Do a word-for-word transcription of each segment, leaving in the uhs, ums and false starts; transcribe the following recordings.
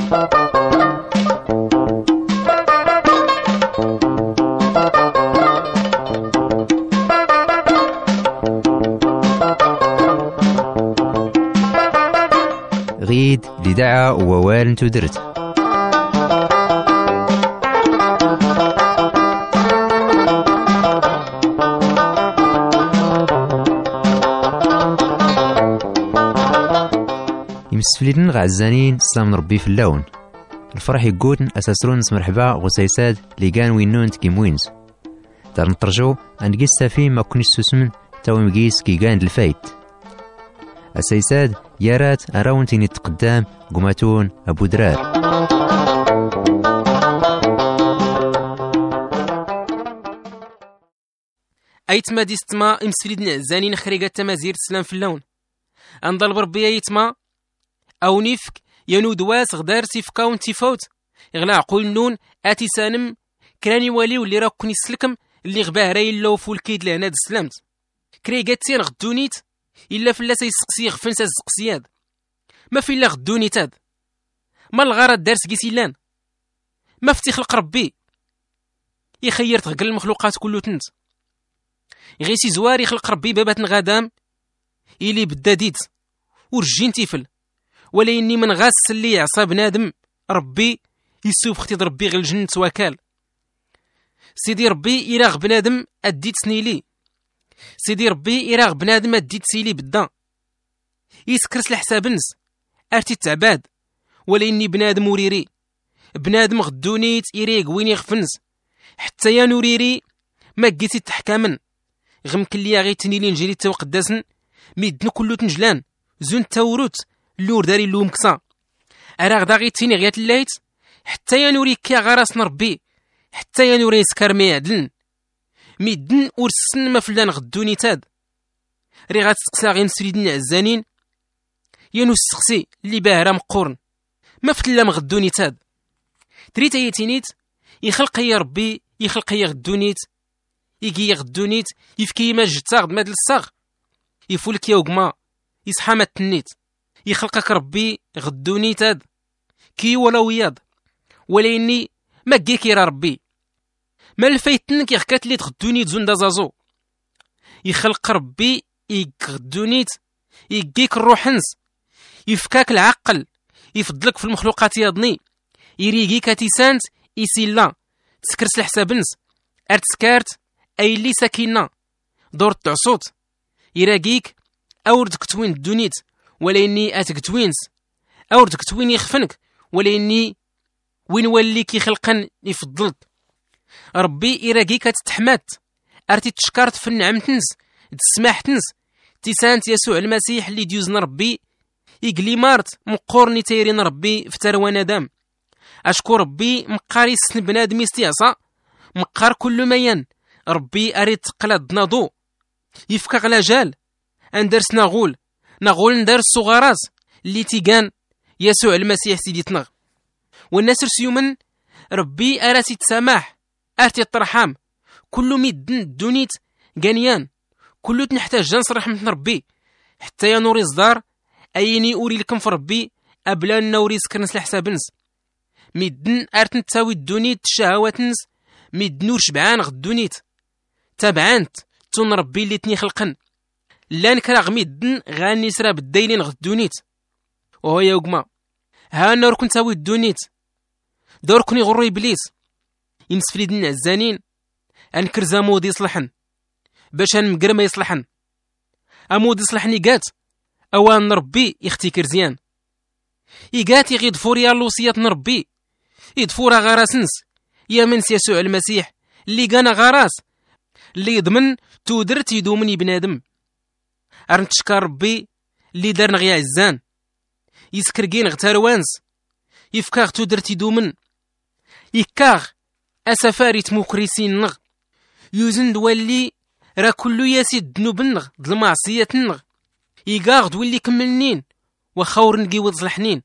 غيد لدعا ووال تدرت يمسفلين غعزانين سلام ربي في اللون الفرح يقول أساسرون مرحبا غسيساد لقان وينون تكيموينز دار نترجو أن قيس فيه ما كوني سوسمن تاوي مقيس كي قاند الفايت أسيساد يارات أراون تيني تقدام قماتون أبو درار أيتما ديستما إمسفليدنا زانين خريقة تمازير تسلام في اللون أنضل بربي أيتما أو نيفك ينود واس غدار سيفكاون تيفوت يغلى عقول نون آتي سانم كراني والي واللي راكوني سلكم اللي غباه راي اللو فول كيد لهنا د سلامت كريقاتين غدونيت إلا فلا سيسقسي غفنسا الزقسياد ما في إلا غدونيت هاد ما الغرض دارس كيسيلان ما فتي خلق ربي يخير تغقل المخلوقات كله تنت غيسي زواري خلق ربي بابات غادام إلي بداديت ورجين تيفل ولا إني من غاس اللي عصا بنادم ربي يسوب ختي ربي غير الجنة وكال سيدي ربي إراغ بنادم أديت سنيلي سيدي ربي إراغ بنادم أديت سيلي بالدا يسكرس الحساب نس أرتي تعباد ولا إني بنادم وريري بنادم غدونيت إريق وين يغفنز حتى يا نوريري ما قيتي تحكامن غم كليا غي تنيلي نجري تاو قداسن ميدن كلو تنجلان زون تاوروت اللور داري اللوم كسا أراغ داغي تيني غيات اللايت حتى يا نوري كيا غراس نربي حتى يا نوري سكر ميعدن ميدن ورسن ما فلان غدوني تاد ري غاتسقسا غي نسريدن عزانين يانو السقسي اللي باهرا مقورن ما فتلا مغدوني تاد تريتا يتينيت يخلق يا ربي يخلق يا غدونيت يجي يغدونيت يفكي ما جتاغ ماد الصاغ يفولك يا وقما يصحى ما تنيت يخلقك ربي غدوني تاد كي ولا وياض ولا إني ما جيك يا ربي ما الفايتنك يخكات لي تغدوني تزون دازازو يخلق ربي يغدونيت يجيك الروحنس يفكاك العقل يفضلك في المخلوقات ياضني يريقيك تيسانت يسيلا تسكرس الحسابنس ارتسكارت اي اللي ساكينا دور تعصوت يراقيك اوردك توين الدونيت ولا اني اتك توينس اوردك توين يخفنك ولا اني وين وليك يخلقن يفضلك ربي يراقيك تتحمات ارتي تشكرت في النعمتنس تسماحتنس تيسانت يسوع المسيح اللي ديوزنا ربي يقلي مارت مقورني تيرين ربي في تروان دام اشكر ربي مقاري سن بنادم يستيعصى مقار كل ميان ربي اريد تقلد ناضو يفكا غلا جال اندرس ناغول ناغول ندار الصغاراز اللي تيقان يسوع المسيح سيدي تنغ والناس رسيومن ربي اراسي تسامح ارتي الترحام كل ميدن دونيت قانيان كله تنحتاج جنس رحمة ربي حتى يا نوري صدار ايني اوري لكم في ربي ابلا نوري سكرنس الحسابنس ميدن ارتن تساوي الدونيت الشهواتنس ميدنور شبعان غدونيت تابعانت تون ربي اللي تني خلقن لا نكراغ ميدن غاني سرا بالدايلين غدونيت وهو يا وقما ها نور كنت تساوي الدونيت دور كوني غرو ابليس ينسفلي دنا الزانين انكر زامود يصلحن باش نمقر ما يصلحن امود يصلحني قات اوان ربي يختيكر زيان يقات يغيد فوريا لوصيات نربي يدفورا غراسنس يا منس يسوع المسيح اللي قانا غراس اللي يضمن تودرت يدومني بنادم ارنتشكر ربي اللي دارنا غيا عزان يسكرقين غتاروانس يفكاغ تودرت يدومن يكاغ اسفاري تموكريسين نغ يوزن دوالي را كلو ياسيد دنوب النغ د المعصية النغ يقاغ دولي كملنين وخور نقي وضلحنين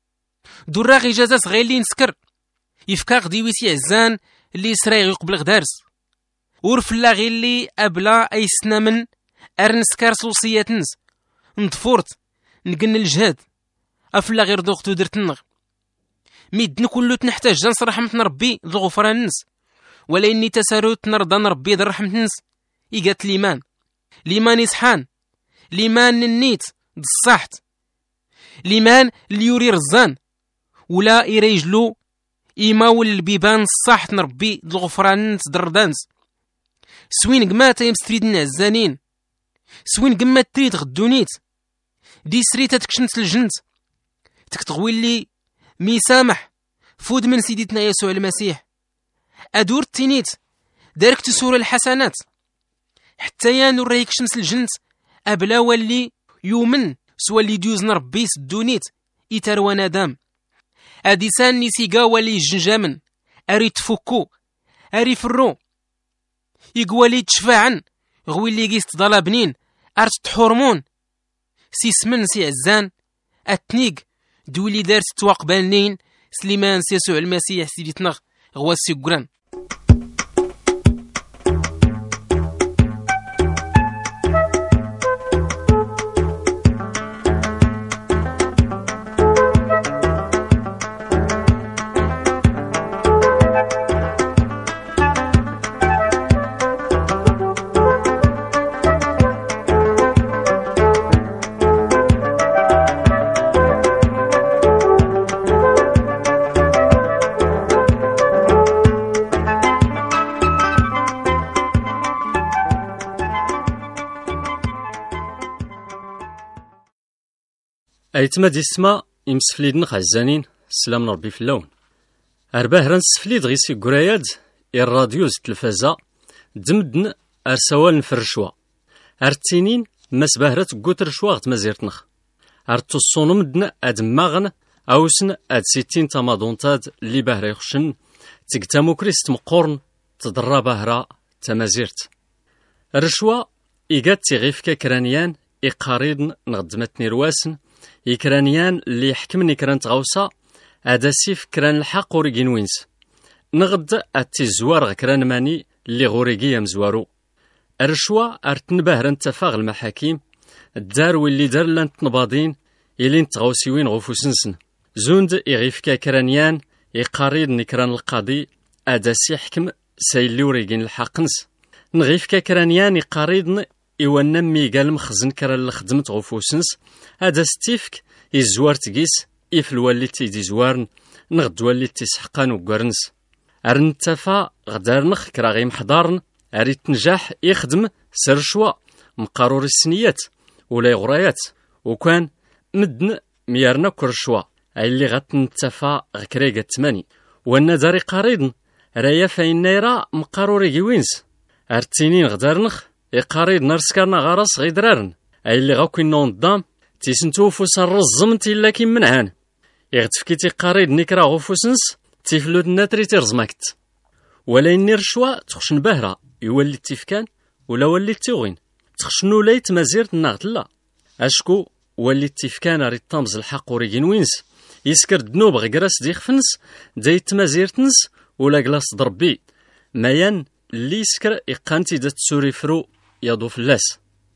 دورا غي جازاس غيلي نسكر يفكاغ ديويسي عزان اللي يسراي يقبل غدارس ورفلا غيلي ابلا اي سنامن ارنسكار سوسياتنس نطفورت نقن الجهاد افلا غير دوغتو درت النغ ميدن كله تنحتاج جنس رحمة ربي ذو غفران النس، ولا إني تساروت نرضى ربي ذو رحمة النس. إيقات ليمان ليمان يسحان ليمان النيت بالصحت ليمان اللي يوري رزان ولا يريجلو إيماول البيبان الصحت نربي ذو غفران نس دردانس. سوين قمات يمستريدنا الزانين، سوين قمات تريد غدونيت دي سريتا تكشنت الجنت تكتغوي اللي ميسامح فود من سيدتنا يسوع المسيح. أدور التينيت دارك تسور الحسنات حتى يانو رايك شمس الجنت أبلا واللي يومن سوى اللي ديوز نربي سدونيت إتاروا نادام. أديسان نسيقا واللي جنجامن أري تفكو أري فرو يقوالي تشفاعن غوي اللي قيست ضلا بنين أرت حرمون سيسمن سي عزان أتنيق دولي دارت تواقبالنين سليمان سيسوع المسيح سيدتنا غوا السيقران. أيتما دي السما يمسفليدن خزانين السلام ربي في اللون أرباه ران سفليد غيسي قراياد الراديوز التلفازة دمدن أرسوال نفرشوا أرتينين مسباهرات قوت رشوا غت مزيرتنخ أرتو الصونو مدن أدماغن أوسن أد ستين تامادونتاد اللي باهرا يخشن تقتامو كريست مقورن تضرى باهرا تمازيرت الرشوا إيقات تغيف كرانيان إقاريدن نغدمت نيرواسن إكرانيان اللي يحكمني كران تغوصا أداسيف كران الحق وريقين وينس نغد أتي زوار غكران ماني اللي غوريقيا مزوارو الرشوة أرتنباه رنتفاغ المحاكيم الدار واللي دار لان تنباضين إلين تغوصيوين غفوسنسن زوند إغيفكا كرانيان إقاريد نكران القاضي أداسي حكم سيلي وريقين الحقنس نغيفكا كرانيان إقاريدن إيوانا ميقال مخزن كرا لخدمة غفوسنس هذا ستيفك يزوار تقيس إف الوالي تيدي زوارن نغد والي تيسحقان وقرنس أرنتفا غدارنخ كرا غيم حضارن أريد نجاح يخدم سرشوا مقارور السنيات ولا غرايات وكان مدن ميارنا كرشوا أي اللي غتنتفا غكريقة تماني وانا داري قاريدن رايا فاين نيرا مقاروري جوينس أرتينين غدارنخ يقاريد نرسكارنا غارس غيدرارن أي اللي غاكوين نون الدام تيسنتو فوسا الرزم تيلا كيم منعان يغتفكي تيقاريد نيكرا غفوسنس تيفلود ناتري تيرزماكت ولا إني رشوا تخشن باهرا يولي تيفكان ولا ولي تيغوين تخشنو ليت مازيرت النغت لا أشكو ولي تيفكان ريت طامز الحق وريجين وينس يسكر دنوب غيقراس دي خفنس دايت مازيرتنس ولا قلاس ضربي مايان اللي يسكر إقانتي دات سوري فرو يضو فلاس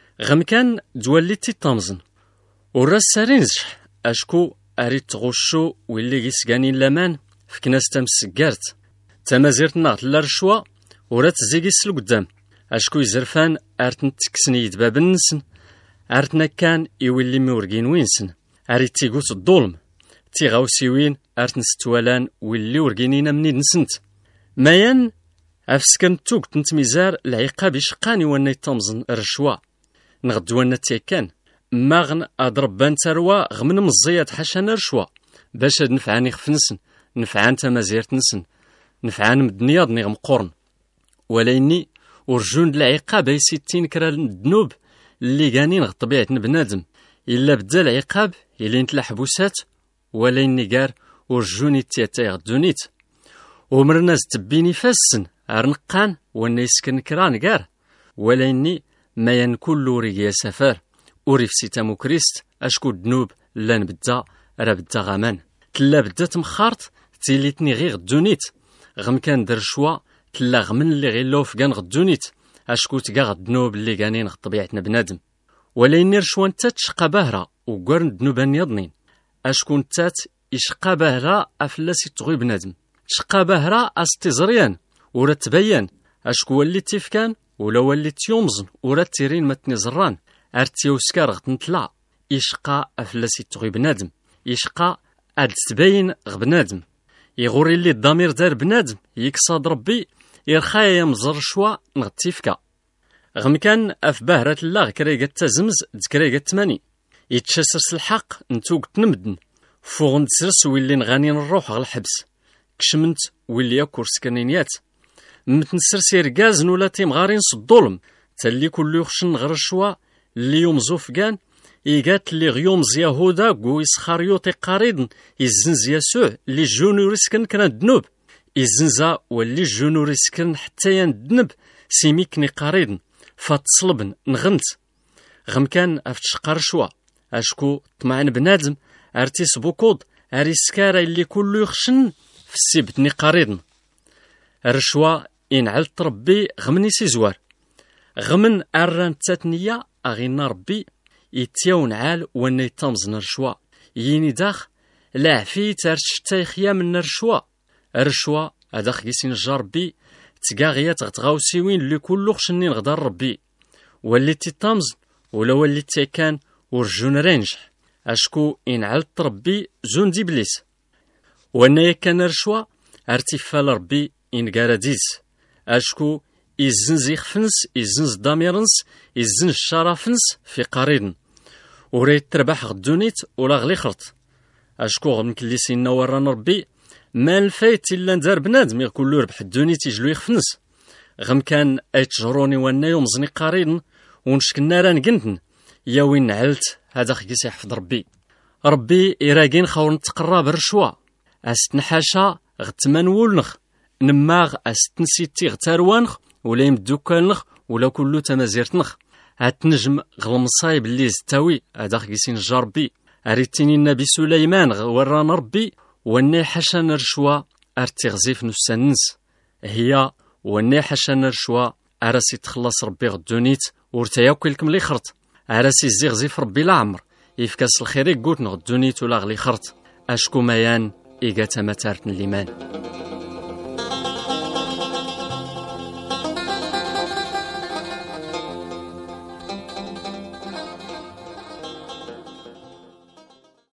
غمكان دولي تي طامزن وراس سارينزح أشكو أريد تغشو واللي يسقاني لامان في كناس تمسكارت تمازيرت نغت لارشوا ورات زيقيس لقدام أشكو يزرفان أرتن تكسني يدباب النسن أرتنا كان يولي مورقين وينسن أريد تيقوت الظلم تيغاوسيوين أرتن ستوالان واللي ورقينينا منين نسنت مايان أفسكن توق تنتميزار العقاب يشقاني وانا يتمزن الرشوا نغدو وانا تيكان ماغن أضربان تروا غمن مزيات حاشا رشوا باش هاد نفعاني خفنسن نفعان تمازيرت نسن نفعان مدنياض نغم قرن ولا إني ورجون العقاب أي ستين كرا الذنوب اللي قانين غ طبيعة بنادم إلا بدا العقاب إلا نتلا حبوسات ولا إني قار ورجوني تياتي غدونيت ومرناز تبيني فاسن أرنقان وانا يسكن كران قار ولا إني ما ينكل ريقيا سفار وريف سيتامو كريست أشكو الذنوب لان بدا راه بدا غامان تلا بدا تمخارت تيليتني غير غدونيت غم كان در شوا تلا غمن اللي غير لوف كان غدونيت أشكو تقا غدنوب اللي كانين غ طبيعتنا بنادم ولا إني رشوا نتا تشقى باهرة وقرن دنوبان يضنين أشكو نتات يشقى بهرا أفلاسي تغوي بنادم شقى بهرا أستزريان ورا تبين أشكو اللي تيفكان ولا ولي تيومزن ورا تيرين ما تنزران أرتيو سكار غتنتلا يشقى أفلاسي تغوي بنادم يشقى أد تبين غبنادم يغوري اللي الضمير دار بنادم يكصاد ربي يرخايا مزر شوا نغتيفكا غم كان أف بهرة الله كريقة تزمز دكريقة تماني يتشسرس الحق نتوق تنمدن فوغ نتسرس ويلي نغاني نروح غل الحبس كشمنت ويلي ياكور سكنينيات متنسرس يرقازن ولا تيمغارين صدولم تالي كل يخشن غير الشوا اللي يومزو فقان إيقات اللي غيومز يهودا قو يسخاريوطي قاريدن يزنز يسوع اللي جونو ريسكن كان دنوب يزنزا واللي جونو ريسكن حتى يندنب سيميكني قاريدن فاتصلبن نغنت غم كان افتشقار شوا اشكو طمعن بنادم ارتيس بوكود اريسكارا اللي كله يخشن في السيبتني قاريدن الرشوا ينعلت ربي غمني سيزوار غمن اران تاتنيا اغينا ربي يتيون عال وانا يتامزن الرشوا يني داخ لا عفي تارشتا يخيا من الرشوا الرشوا اداخ يسين الجربي تقاغيات غتغاوسيوين اللي كله خشني نغدار ربي واللي تيتامز ولا واللي تيكان ورجون رينجح اشكو ينعلت ربي زون دي بليس وانا يكان رشوا ارتفال ربي إنقارديز أشكو إزنز يخفنس إزنز داميرنس إزنز الشرافنس في قريدن وريت تربح غدونيت ولا غلي خرط أشكو غمك اللي سينا وران ربي ما الفايت إلا ندار بنادم يقول له ربح الدونيت يجلو يخفنس غم كان أيتجروني وانا يومزني قريدن ونشكنا ران قنتن يا وين علت هذا خيس يحفظ ربي ربي إراقين خاون تقرب الرشوة أستنحاشا غتمان ولنخ نماغ أستنسيتي غتاروانخ ولا يمدوكالنخ ولا كلو تمازيرتنخ هاتنجم غلمصايب اللي زتاوي هذا خيسين جربي أريتيني النبي سليمان وران ربي واني حشان رشوة أرتغزيف نسانس هي واني حشان رشوة أراسي تخلص ربي غدونيت ورتياكلكم لي خرط أراسي زيغزيف ربي العمر يفكاس الخير يقوت نغدونيت ولا غلي خرط أشكو ميان إيقاتا متارتن ليمان